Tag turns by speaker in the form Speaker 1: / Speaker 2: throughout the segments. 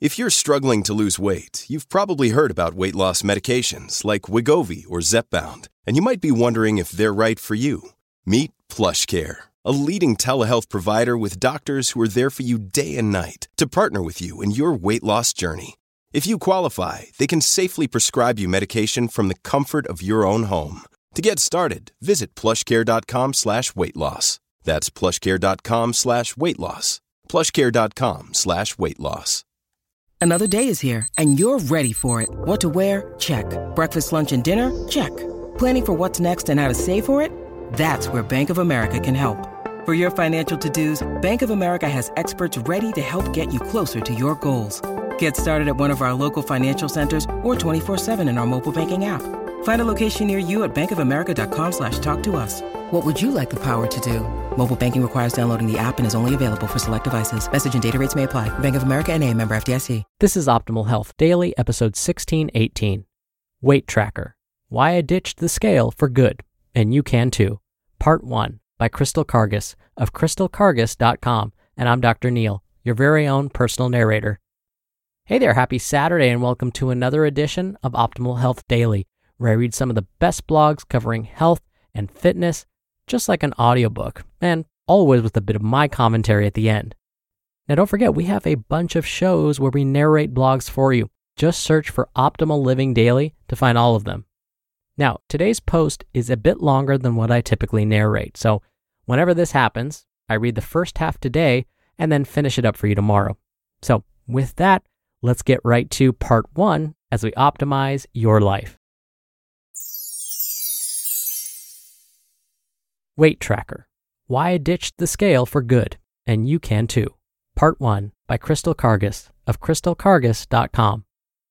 Speaker 1: If you're struggling to lose weight, you've probably heard about weight loss medications like Wegovy or Zepbound, and you might be wondering if they're right for you. Meet PlushCare, a leading telehealth provider with doctors who are there for you day and night to partner with you in your weight loss journey. If you qualify, they can safely prescribe you medication from the comfort of your own home. To get started, visit plushcare.com/weightloss. That's plushcare.com/weightloss. plushcare.com/weightloss.
Speaker 2: Another day is here, and you're ready for it. What to wear? Check. Breakfast, lunch, and dinner? Check. Planning for what's next and how to save for it? That's where Bank of America can help. For your financial to-dos, Bank of America has experts ready to help get you closer to your goals. Get started at one of our local financial centers or 24/7 in our mobile banking app. Find a location near you at bankofamerica.com/talktous. What would you like the power to do? Mobile banking requires downloading the app and is only available for select devices. Message and data rates may apply. Bank of America NA, member FDIC.
Speaker 3: This is Optimal Health Daily, episode 1618. Weight Tracker. Why I Ditched the Scale for Good, and You Can Too. Part 1 by Crystal Karges of crystalkarges.com. And I'm Dr. Neil, your very own personal narrator. Hey there, happy Saturday, and welcome to another edition of Optimal Health Daily, where I read some of the best blogs covering health and fitness, just like an audiobook, and always with a bit of my commentary at the end. Now don't forget, we have a bunch of shows where we narrate blogs for you. Just search for Optimal Living Daily to find all of them. Now, today's post is a bit longer than what I typically narrate, so whenever this happens, I read the first half today and then finish it up for you tomorrow. So with that, let's get right to part 1 as we optimize your life. Weight Tracker. Why I Ditched the Scale for Good, and You Can Too. Part 1 by Crystal Karges of crystalkarges.com.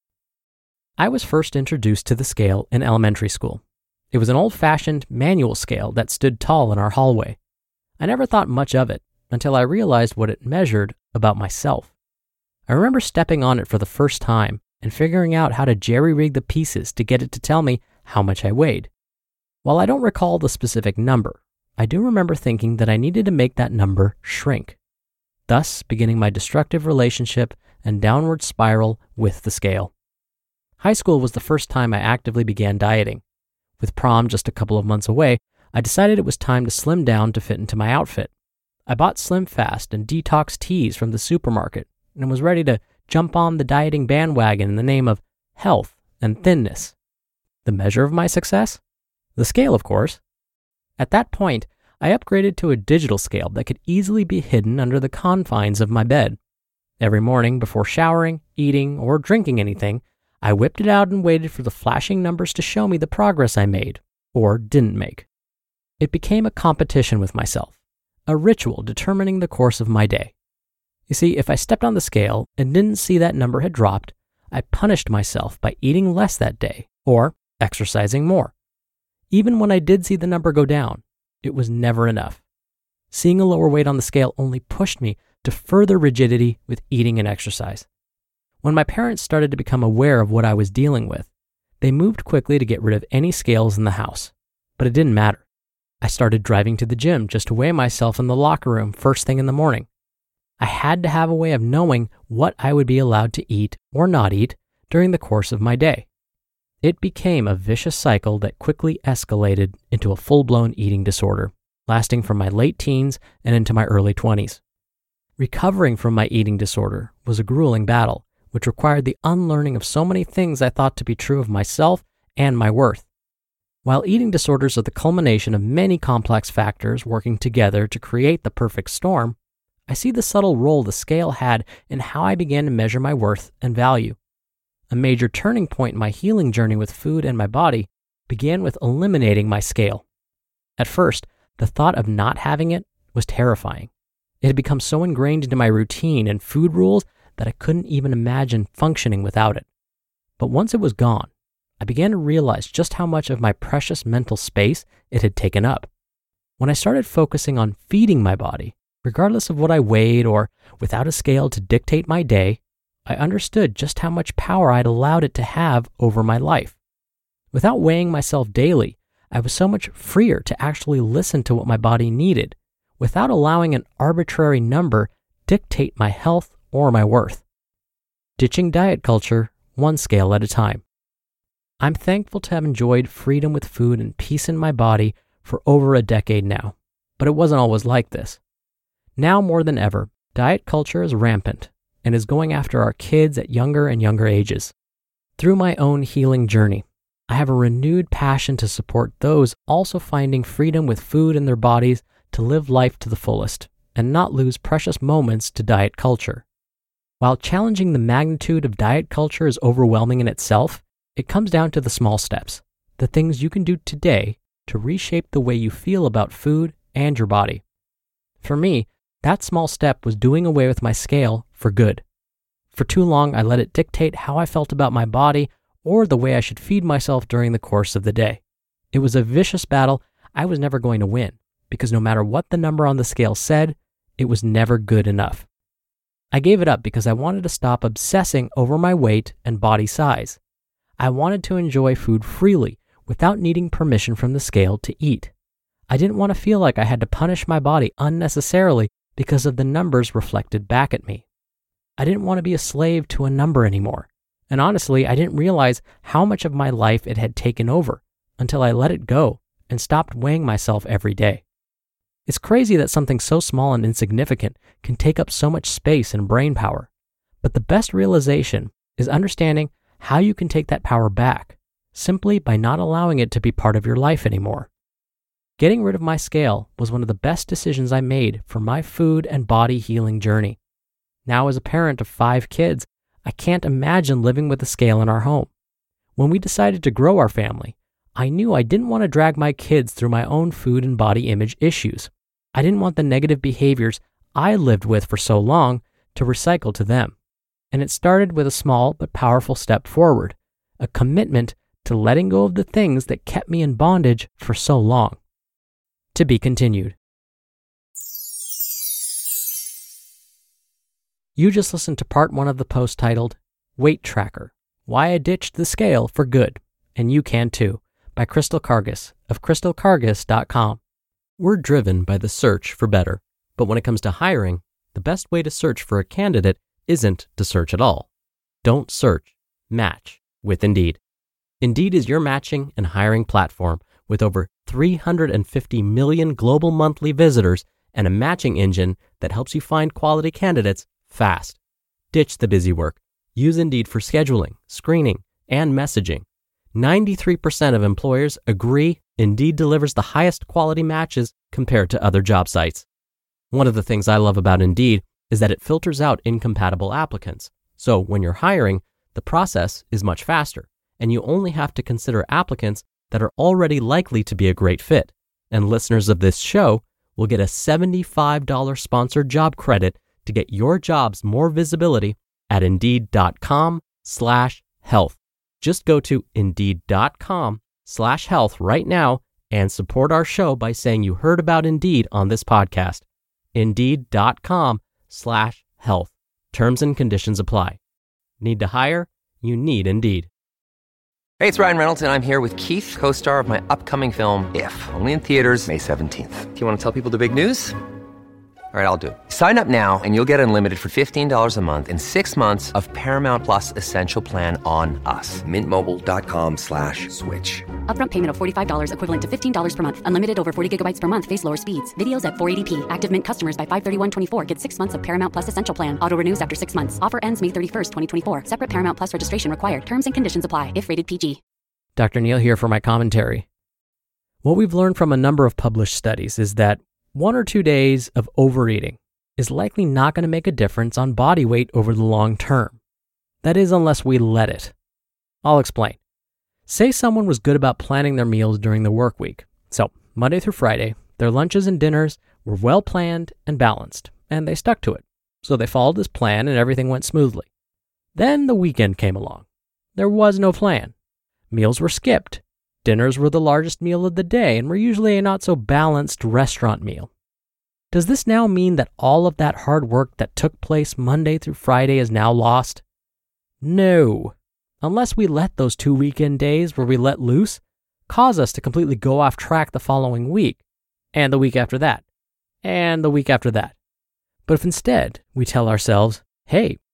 Speaker 3: I was first introduced to the scale in elementary school. It was an old-fashioned manual scale that stood tall in our hallway. I never thought much of it until I realized what it measured about myself. I remember stepping on it for the first time and figuring out how to jerry-rig the pieces to get it to tell me how much I weighed. While I don't recall the specific number, I do remember thinking that I needed to make that number shrink, thus beginning my destructive relationship and downward spiral with the scale. High school was the first time I actively began dieting. With prom just a couple of months away, I decided it was time to slim down to fit into my outfit. I bought Slim Fast and detox teas from the supermarket and was ready to jump on the dieting bandwagon in the name of health and thinness. The measure of my success? The scale, of course. At that point, I upgraded to a digital scale that could easily be hidden under the confines of my bed. Every morning before showering, eating, or drinking anything, I whipped it out and waited for the flashing numbers to show me the progress I made, or didn't make. It became a competition with myself, a ritual determining the course of my day. You see, if I stepped on the scale and didn't see that number had dropped, I punished myself by eating less that day, or exercising more. Even when I did see the number go down, it was never enough. Seeing a lower weight on the scale only pushed me to further rigidity with eating and exercise. When my parents started to become aware of what I was dealing with, they moved quickly to get rid of any scales in the house. But it didn't matter. I started driving to the gym just to weigh myself in the locker room first thing in the morning. I had to have a way of knowing what I would be allowed to eat or not eat during the course of my day. It became a vicious cycle that quickly escalated into a full-blown eating disorder, lasting from my late teens and into my early 20s. Recovering from my eating disorder was a grueling battle, which required the unlearning of so many things I thought to be true of myself and my worth. While eating disorders are the culmination of many complex factors working together to create the perfect storm, I see the subtle role the scale had in how I began to measure my worth and value. A major turning point in my healing journey with food and my body began with eliminating my scale. At first, the thought of not having it was terrifying. It had become so ingrained into my routine and food rules that I couldn't even imagine functioning without it. But once it was gone, I began to realize just how much of my precious mental space it had taken up. When I started focusing on feeding my body, regardless of what I weighed or without a scale to dictate my day, I understood just how much power I'd allowed it to have over my life. Without weighing myself daily, I was so much freer to actually listen to what my body needed, without allowing an arbitrary number dictate my health or my worth. ditching diet culture one scale at a time. I'm thankful to have enjoyed freedom with food and peace in my body for over a decade now, but it wasn't always like this. Now more than ever, diet culture is rampant and is going after our kids at younger and younger ages. Through my own healing journey, I have a renewed passion to support those also finding freedom with food in their bodies to live life to the fullest and not lose precious moments to diet culture. While challenging the magnitude of diet culture is overwhelming in itself, it comes down to the small steps, the things you can do today to reshape the way you feel about food and your body. For me, that small step was doing away with my scale for good. For too long, I let it dictate how I felt about my body or the way I should feed myself during the course of the day. It was a vicious battle I was never going to win, because no matter what the number on the scale said, it was never good enough. I gave it up because I wanted to stop obsessing over my weight and body size. I wanted to enjoy food freely without needing permission from the scale to eat. I didn't want to feel like I had to punish my body unnecessarily because of the numbers reflected back at me. I didn't want to be a slave to a number anymore. And honestly, I didn't realize how much of my life it had taken over until I let it go and stopped weighing myself every day. It's crazy that something so small and insignificant can take up so much space and brain power. But the best realization is understanding how you can take that power back, simply by not allowing it to be part of your life anymore. Getting rid of my scale was one of the best decisions I made for my food and body healing journey. Now, as a parent of 5 kids, I can't imagine living with a scale in our home. When we decided to grow our family, I knew I didn't want to drag my kids through my own food and body image issues. I didn't want the negative behaviors I lived with for so long to recycle to them. And it started with a small but powerful step forward, a commitment to letting go of the things that kept me in bondage for so long. To be continued. You just listened to part 1 of the post titled, Weight Tracker, Why I Ditched the Scale for Good, and You Can Too, by Crystal Karges of crystalkarges.com. We're driven by the search for better, but when it comes to hiring, the best way to search for a candidate isn't to search at all. Don't search, match with Indeed. Indeed is your matching and hiring platform with over 350 million global monthly visitors and a matching engine that helps you find quality candidates fast. Ditch the busy work. Use Indeed for scheduling, screening, and messaging. 93% of employers agree Indeed delivers the highest quality matches compared to other job sites. One of the things I love about Indeed is that it filters out incompatible applicants. So when you're hiring, the process is much faster, and you only have to consider applicants that are already likely to be a great fit. And listeners of this show will get a $75 sponsored job credit to get your jobs more visibility at Indeed.com/health. Just go to Indeed.com/health right now and support our show by saying you heard about Indeed on this podcast. Indeed.com/health. Terms and conditions apply. Need to hire? You need Indeed.
Speaker 4: Hey, it's Ryan Reynolds, and I'm here with Keith, co-star of my upcoming film, If, only in theaters May 17th. Do you want to tell people the big news? All right, I'll do it. Sign up now and you'll get unlimited for $15 a month and 6 months of Paramount Plus Essential Plan on us. MintMobile.com/switch.
Speaker 5: Upfront payment of $45 equivalent to $15 per month. Unlimited over 40 gigabytes per month. Face lower speeds. Videos at 480p. Active Mint customers by 531.24 get 6 months of Paramount Plus Essential Plan. Auto renews after 6 months. Offer ends May 31st, 2024. Separate Paramount Plus registration required. Terms and conditions apply if rated PG.
Speaker 3: Dr. Neal here for my commentary. What we've learned from a number of published studies is that 1 or 2 days of overeating is likely not going to make a difference on body weight over the long term. That is, unless we let it. I'll explain. Say someone was good about planning their meals during the work week. So, Monday through Friday, their lunches and dinners were well planned and balanced, and they stuck to it. So they followed this plan and everything went smoothly. Then the weekend came along. There was no plan. Meals were skipped. Dinners were the largest meal of the day and were usually a not so balanced restaurant meal. Does this now mean that all of that hard work that took place Monday through Friday is now lost? No. Unless we let those 2 weekend days where we let loose cause us to completely go off track the following week, and the week after that, and the week after that. But if instead we tell ourselves, hey,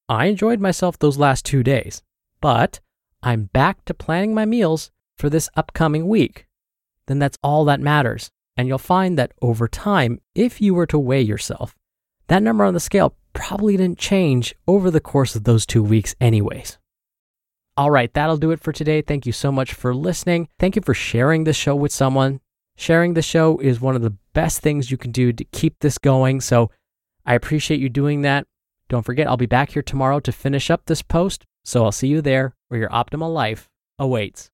Speaker 3: I enjoyed myself those last 2 days, but I'm back to planning my meals for this upcoming week. Then that's all that matters. And you'll find that over time, if you were to weigh yourself, that number on the scale probably didn't change over the course of those 2 weeks anyways. All right, that'll do it for today. Thank you so much for listening. Thank you for sharing this show with someone. Sharing the show is one of the best things you can do to keep this going, so I appreciate you doing that. Don't forget, I'll be back here tomorrow to finish up this post, so I'll see you there where your optimal life awaits.